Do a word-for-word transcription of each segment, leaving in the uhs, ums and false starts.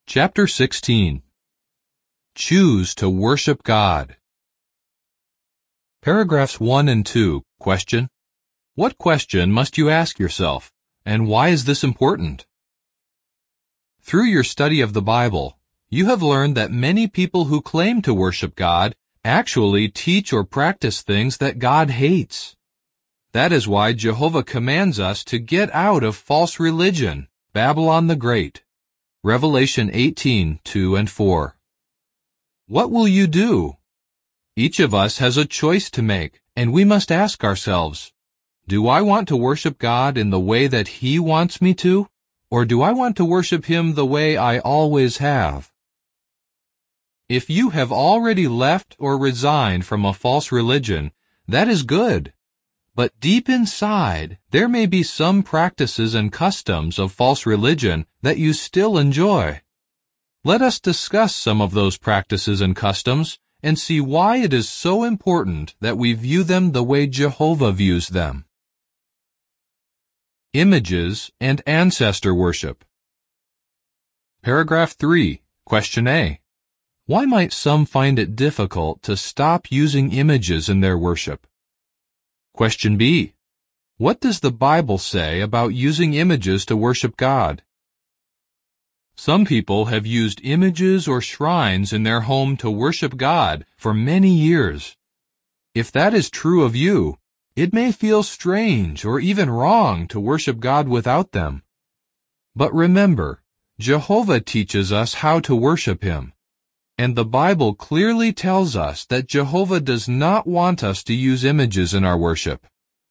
Chapter sixteen. Choose to worship God. Paragraphs one and two. Question. What question must you ask yourself, and why is this important? Through your study of the Bible, you have learned that many people who claim to worship God actually teach or practice things that God hates. That is why Jehovah commands us to get out of false religion, Babylon the Great. Revelation eighteen, two and four. What will you do? Each of us has a choice to make, and we must ask ourselves, do I want to worship God in the way that He wants me to, or do I want to worship Him the way I always have? If you have already left or resigned from a false religion, that is good. But deep inside, there may be some practices and customs of false religion that you still enjoy. Let us discuss some of those practices and customs and see why it is so important that we view them the way Jehovah views them. Images and ancestor worship. Paragraph three. Question A. Why might some find it difficult to stop using images in their worship? Question B. What does the Bible say about using images to worship God? Some people have used images or shrines in their home to worship God for many years. If that is true of you, it may feel strange or even wrong to worship God without them. But remember, Jehovah teaches us how to worship Him. And the Bible clearly tells us that Jehovah does not want us to use images in our worship.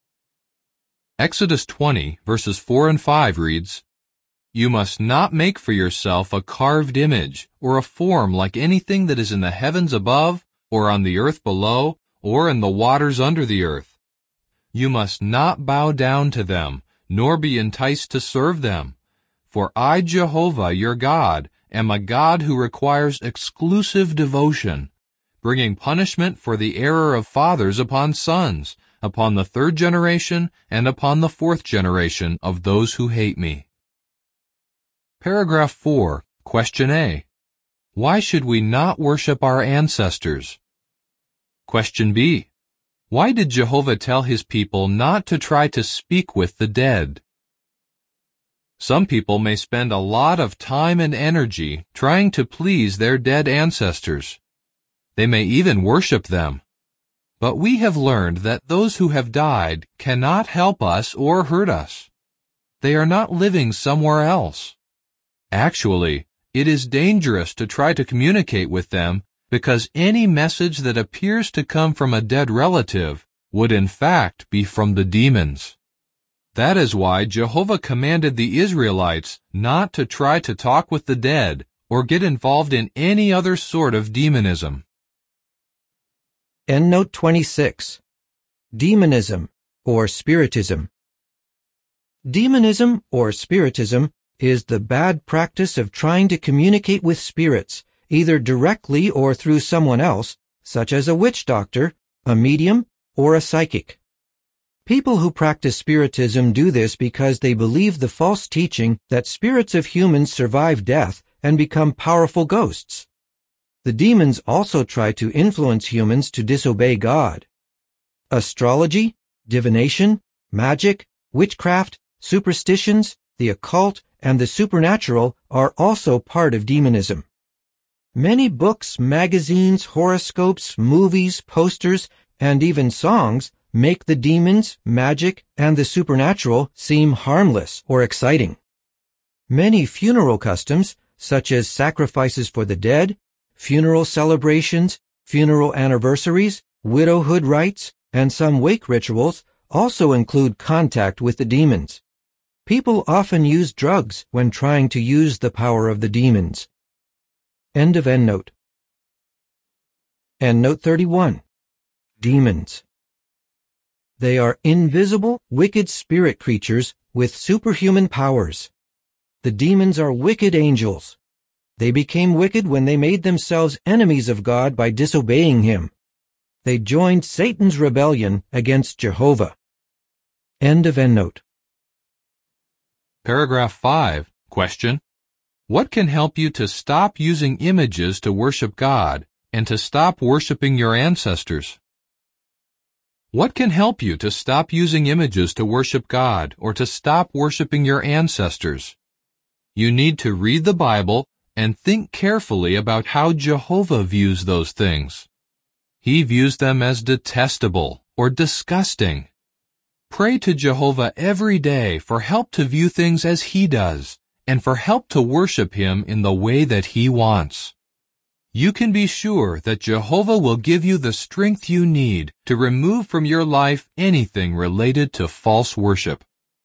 Exodus twenty, verses four and five reads, You must not make for yourself a carved image or a form like anything that is in the heavens above, or on the earth below, or in the waters under the earth. You must not bow down to them, nor be enticed to serve them. For I, Jehovah, your God, am a God who requires exclusive devotion, bringing punishment for the error of fathers upon sons, upon the third generation and upon the fourth generation of those who hate me. Paragraph four. Question A. Why should we not worship our ancestors? Question B. Why did Jehovah tell His people not to try to speak with the dead? Some people may spend a lot of time and energy trying to please their dead ancestors. They may even worship them. But we have learned that those who have died cannot help us or hurt us. They are not living somewhere else. Actually, it is dangerous to try to communicate with them because any message that appears to come from a dead relative would in fact be from the demons. That is why Jehovah commanded the Israelites not to try to talk with the dead or get involved in any other sort of demonism. Endnote twenty-six. Demonism or Spiritism. Demonism or Spiritism is the bad practice of trying to communicate with spirits, either directly or through someone else, such as a witch doctor, a medium, or a psychic. People who practice Spiritism do this because they believe the false teaching that spirits of humans survive death and become powerful ghosts. The demons also try to influence humans to disobey God. Astrology, divination, magic, witchcraft, superstitions, the occult, and the supernatural are also part of demonism. Many books, magazines, horoscopes, movies, posters, and even songs make the demons, magic, and the supernatural seem harmless or exciting. Many funeral customs, such as sacrifices for the dead, funeral celebrations, funeral anniversaries, widowhood rites, and some wake rituals, also include contact with the demons. People often use drugs when trying to use the power of the demons. End of endnote. Endnote thirty-one. Demons. They are invisible, wicked spirit creatures with superhuman powers. The demons are wicked angels. They became wicked when they made themselves enemies of God by disobeying Him. They joined Satan's rebellion against Jehovah. End of endnote. Paragraph five. Question. What can help you to stop using images to worship God and to stop worshiping your ancestors? What can help you to stop using images to worship God or to stop worshiping your ancestors? You need to read the Bible and think carefully about how Jehovah views those things. He views them as detestable or disgusting. Pray to Jehovah every day for help to view things as He does and for help to worship Him in the way that He wants. You can be sure that Jehovah will give you the strength you need to remove from your life anything related to false worship.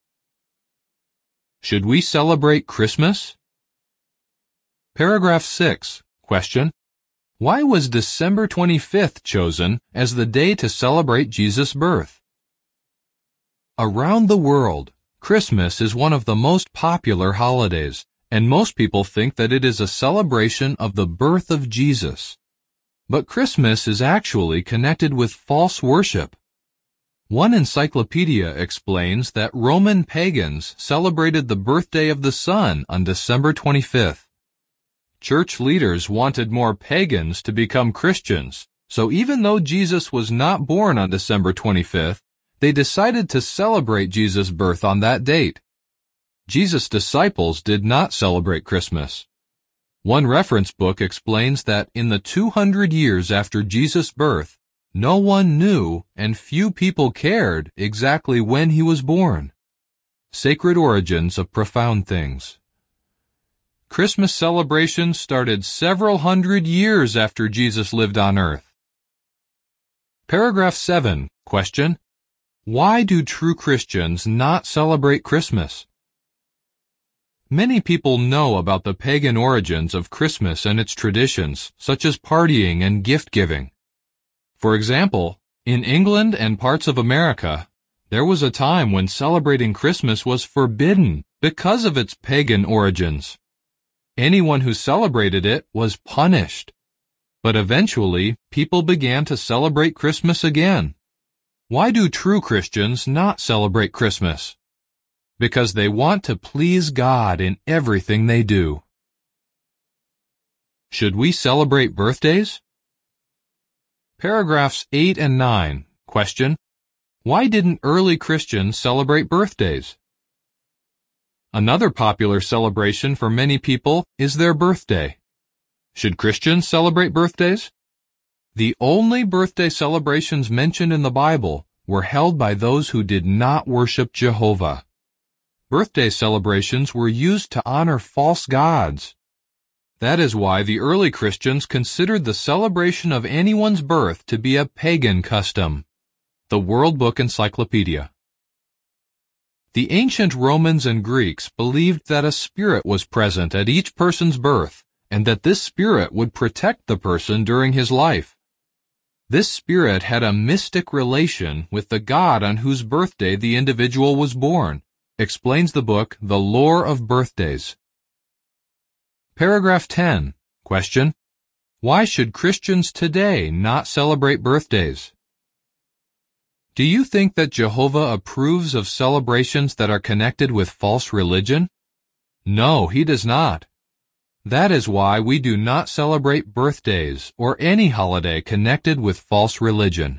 Should we celebrate Christmas? Paragraph six. Question. Why was December twenty-fifth chosen as the day to celebrate Jesus' birth? Around the world, Christmas is one of the most popular holidays, and most people think that it is a celebration of the birth of Jesus. But Christmas is actually connected with false worship. One encyclopedia explains that Roman pagans celebrated the birthday of the sun on December twenty-fifth. Church leaders wanted more pagans to become Christians, so even though Jesus was not born on December twenty-fifth, they decided to celebrate Jesus' birth on that date. Jesus' disciples did not celebrate Christmas. One reference book explains that in the two hundred years after Jesus' birth, no one knew and few people cared exactly when he was born. Sacred Origins of Profound Things. Christmas celebrations started several hundred years after Jesus lived on earth. Paragraph seven. Question. Why do true Christians not celebrate Christmas? Many people know about the pagan origins of Christmas and its traditions, such as partying and gift-giving. For example, in England and parts of America, there was a time when celebrating Christmas was forbidden because of its pagan origins. Anyone who celebrated it was punished. But eventually, people began to celebrate Christmas again. Why do true Christians not celebrate Christmas? Because they want to please God in everything they do. Should we celebrate birthdays? Paragraphs eight and nine. Question. Why didn't early Christians celebrate birthdays? Another popular celebration for many people is their birthday. Should Christians celebrate birthdays? The only birthday celebrations mentioned in the Bible were held by those who did not worship Jehovah. Birthday celebrations were used to honor false gods. That is why the early Christians considered the celebration of anyone's birth to be a pagan custom. The World Book Encyclopedia. The ancient Romans and Greeks believed that a spirit was present at each person's birth, and that this spirit would protect the person during his life. This spirit had a mystic relation with the God on whose birthday the individual was born, explains the book The Lore of Birthdays. Paragraph ten. Question. Why should Christians today not celebrate birthdays? Do you think that Jehovah approves of celebrations that are connected with false religion? No, He does not. That is why we do not celebrate birthdays or any holiday connected with false religion.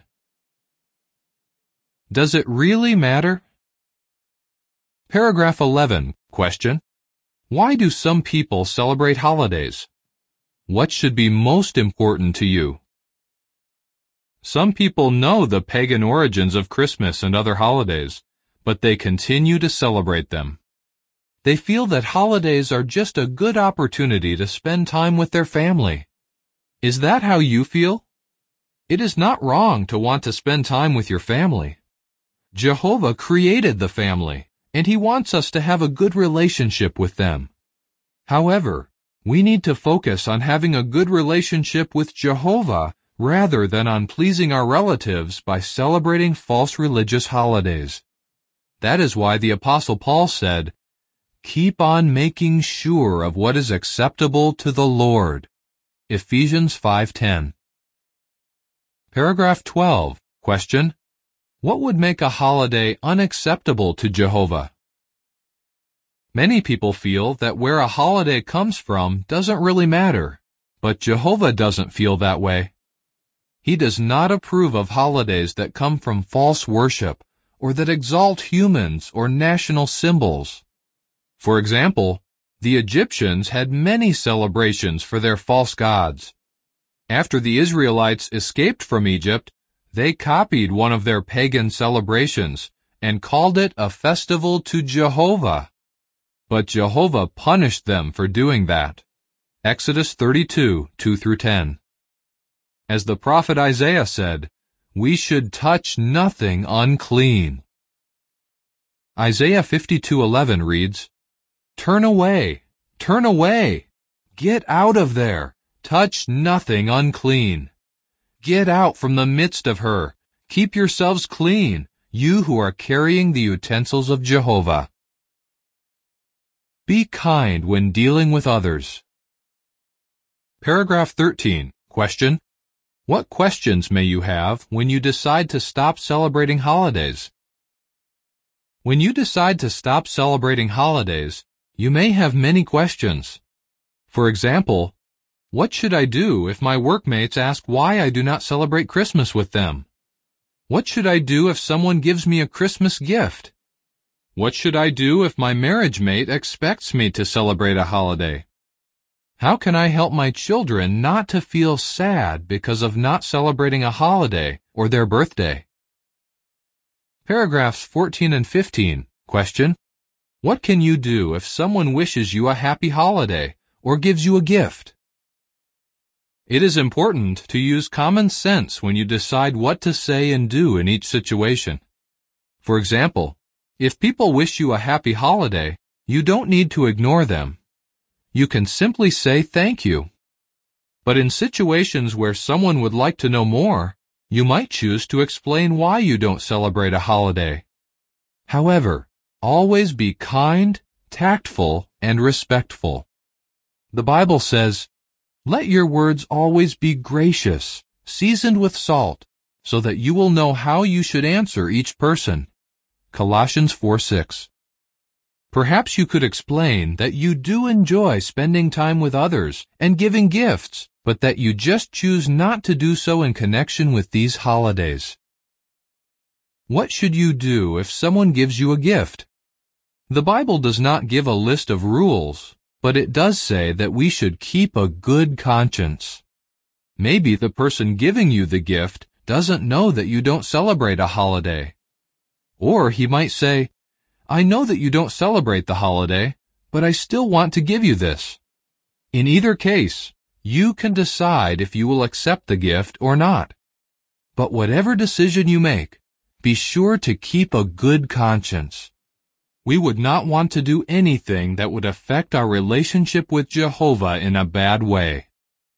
Does it really matter? Paragraph eleven. Question. Why do some people celebrate holidays? What should be most important to you? Some people know the pagan origins of Christmas and other holidays, but they continue to celebrate them. They feel that holidays are just a good opportunity to spend time with their family. Is that how you feel? It is not wrong to want to spend time with your family. Jehovah created the family, and He wants us to have a good relationship with them. However, we need to focus on having a good relationship with Jehovah rather than on pleasing our relatives by celebrating false religious holidays. That is why the Apostle Paul said, "Keep on making sure of what is acceptable to the Lord." Ephesians five ten. Paragraph twelve. Question. What would make a holiday unacceptable to Jehovah? Many people feel that where a holiday comes from doesn't really matter, but Jehovah doesn't feel that way. He does not approve of holidays that come from false worship or that exalt humans or national symbols. For example, the Egyptians had many celebrations for their false gods. After the Israelites escaped from Egypt, they copied one of their pagan celebrations and called it a festival to Jehovah. But Jehovah punished them for doing that. Exodus thirty-two, two through ten. As the prophet Isaiah said, we should touch nothing unclean. Isaiah fifty-two eleven reads, Turn away, turn away, get out of there, touch nothing unclean. Get out from the midst of her, keep yourselves clean, you who are carrying the utensils of Jehovah. Be kind when dealing with others. Paragraph thirteen. Question. What questions may you have when you decide to stop celebrating holidays? When you decide to stop celebrating holidays, you may have many questions. For example, what should I do if my workmates ask why I do not celebrate Christmas with them? What should I do if someone gives me a Christmas gift? What should I do if my marriage mate expects me to celebrate a holiday? How can I help my children not to feel sad because of not celebrating a holiday or their birthday? Paragraphs fourteen and fifteen. Question. What can you do if someone wishes you a happy holiday or gives you a gift? It is important to use common sense when you decide what to say and do in each situation. For example, if people wish you a happy holiday, you don't need to ignore them. You can simply say thank you. But in situations where someone would like to know more, you might choose to explain why you don't celebrate a holiday. However, always be kind, tactful, and respectful. The Bible says, Let your words always be gracious, seasoned with salt, so that you will know how you should answer each person. Colossians four six. Perhaps you could explain that you do enjoy spending time with others and giving gifts, but that you just choose not to do so in connection with these holidays. What should you do if someone gives you a gift? The Bible does not give a list of rules, but it does say that we should keep a good conscience. Maybe the person giving you the gift doesn't know that you don't celebrate a holiday. Or he might say, I know that you don't celebrate the holiday, but I still want to give you this. In either case, you can decide if you will accept the gift or not. But whatever decision you make, be sure to keep a good conscience. We would not want to do anything that would affect our relationship with Jehovah in a bad way.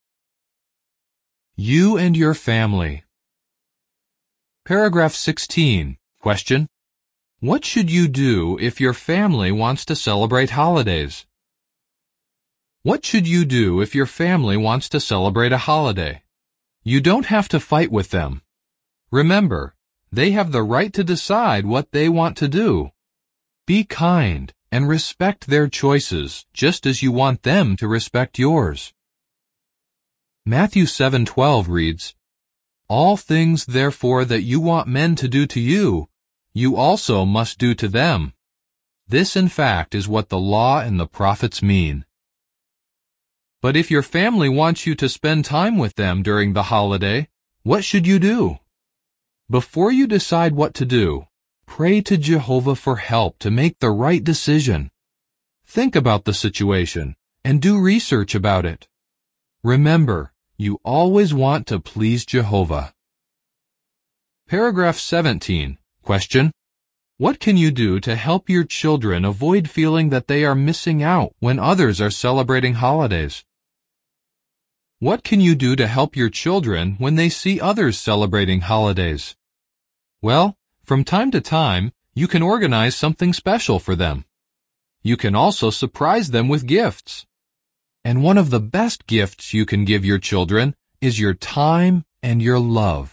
You and your family. Paragraph sixteen. Question. What should you do if your family wants to celebrate holidays? What should you do if your family wants to celebrate a holiday? You don't have to fight with them. Remember, they have the right to decide what they want to do. Be kind and respect their choices, just as you want them to respect yours. Matthew seven twelve reads, All things therefore that you want men to do to you, you also must do to them. This, in fact, is what the law and the prophets mean. But if your family wants you to spend time with them during the holiday, what should you do? Before you decide what to do, pray to Jehovah for help to make the right decision. Think about the situation and do research about it. Remember, you always want to please Jehovah. Paragraph seventeen. Question. What can you do to help your children avoid feeling that they are missing out when others are celebrating holidays? What can you do to help your children when they see others celebrating holidays? Well, from time to time, you can organize something special for them. You can also surprise them with gifts. And one of the best gifts you can give your children is your time and your love.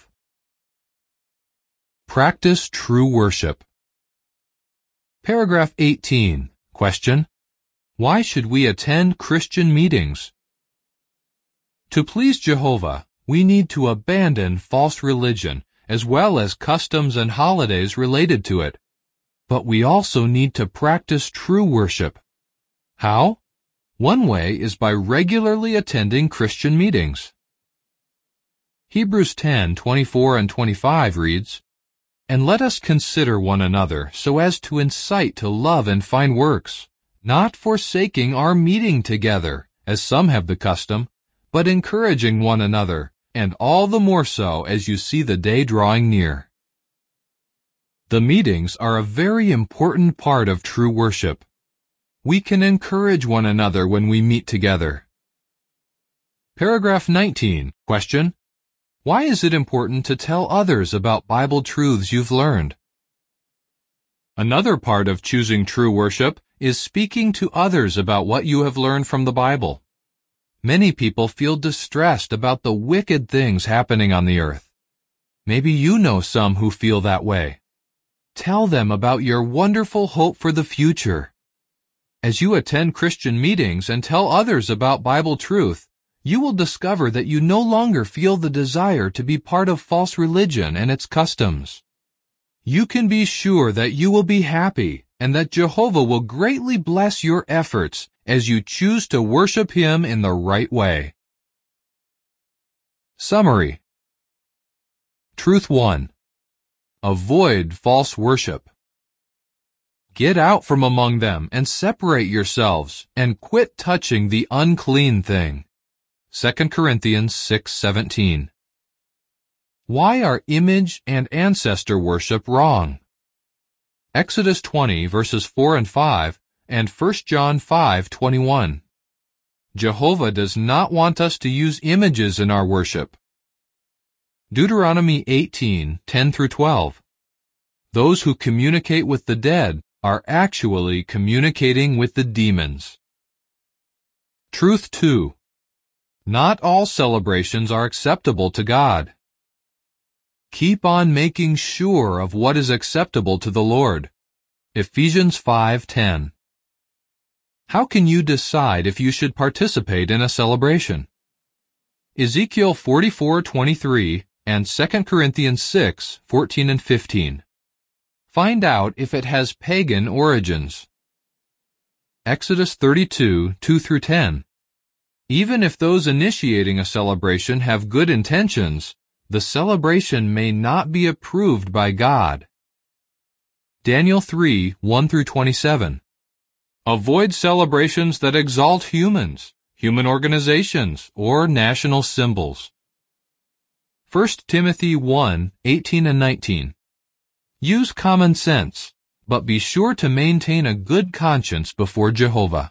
Practice true worship. Paragraph eighteen. Question. Why should we attend Christian meetings? To please Jehovah, we need to abandon false religion as well as customs and holidays related to it. But we also need to practice true worship. How? One way is by regularly attending Christian meetings. Hebrews ten twenty-four and twenty-five reads, "And let us consider one another so as to incite to love and fine works, not forsaking our meeting together, as some have the custom, but encouraging one another, and all the more so as you see the day drawing near." The meetings are a very important part of true worship. We can encourage one another when we meet together. Paragraph nineteen. Question: Why is it important to tell others about Bible truths you've learned? Another part of choosing true worship is speaking to others about what you have learned from the Bible. Many people feel distressed about the wicked things happening on the earth. Maybe you know some who feel that way. Tell them about your wonderful hope for the future. As you attend Christian meetings and tell others about Bible truth, you will discover that you no longer feel the desire to be part of false religion and its customs. You can be sure that you will be happy and that Jehovah will greatly bless your efforts as you choose to worship Him in the right way. Summary. Truth one. Avoid false worship. Get out from among them and separate yourselves and quit touching the unclean thing. Second Corinthians six seventeen. Why are image and ancestor worship wrong? Exodus twenty verses four and five and First John five twenty-one. Jehovah does not want us to use images in our worship. Deuteronomy eighteen ten through twelve. Those who communicate with the dead are actually communicating with the demons. Truth two. Not all celebrations are acceptable to God. Keep on making sure of what is acceptable to the Lord. Ephesians five ten. How can you decide if you should participate in a celebration? Ezekiel forty-four twenty-three and Second Corinthians six fourteen and fifteen. Find out if it has pagan origins. Exodus thirty-two two through ten. Even if those initiating a celebration have good intentions, the celebration may not be approved by God. Daniel three one through twenty-seven. Avoid celebrations that exalt humans, human organizations, or national symbols. First Timothy one eighteen and nineteen. Use common sense, but be sure to maintain a good conscience before Jehovah.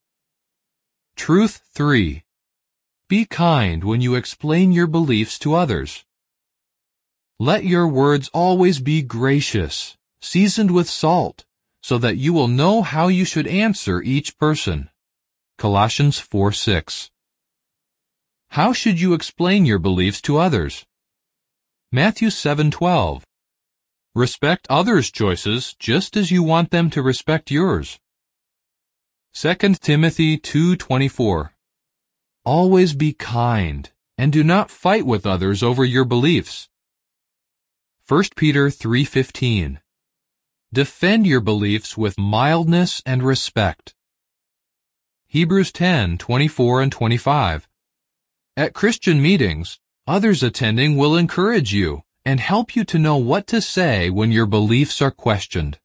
Truth three. Be kind when you explain your beliefs to others. Let your words always be gracious, seasoned with salt, so that you will know how you should answer each person. Colossians four six. How should you explain your beliefs to others? Matthew seven twelve. Respect others' choices just as you want them to respect yours. Second Timothy two twenty-four. Always be kind, and do not fight with others over your beliefs. First Peter three fifteen. Defend your beliefs with mildness and respect. Hebrews ten twenty-four and twenty-five. At Christian meetings, others attending will encourage you and help you to know what to say when your beliefs are questioned.